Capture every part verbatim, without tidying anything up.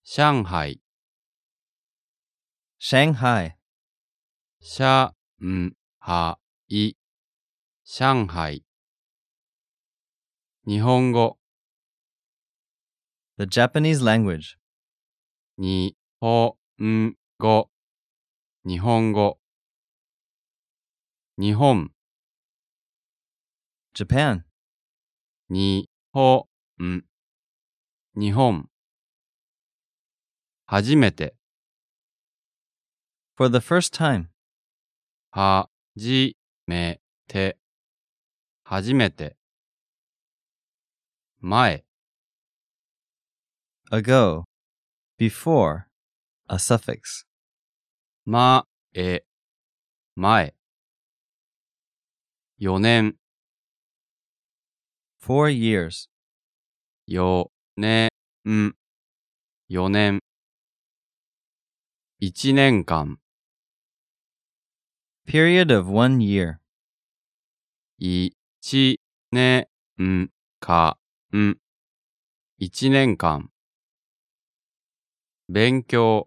上海、 Shanghai, 上海、上海。日本語、 the Japanese language. 日本語、日本語。日本、 Japan, 日本、日本。初めて、 for the first time. はじめて、初めて。前、 Ago, before, a suffix. まえ、前。よねん、 Four years. よねん、よねん。いちねんかん、 Period of one year. いちねんかん、いちねんかん。勉強、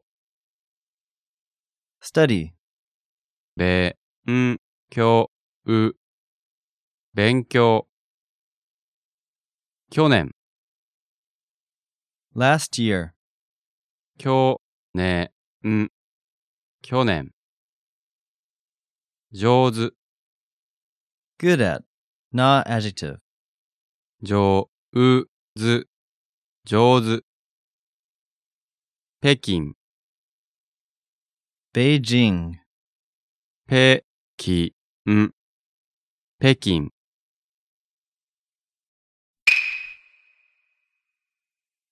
Study, 勉強、勉強。去年、 last year. 去年、去年。上手、 Good at, na adjective. 上手、上手。北京、 Beijing, 北京、北京。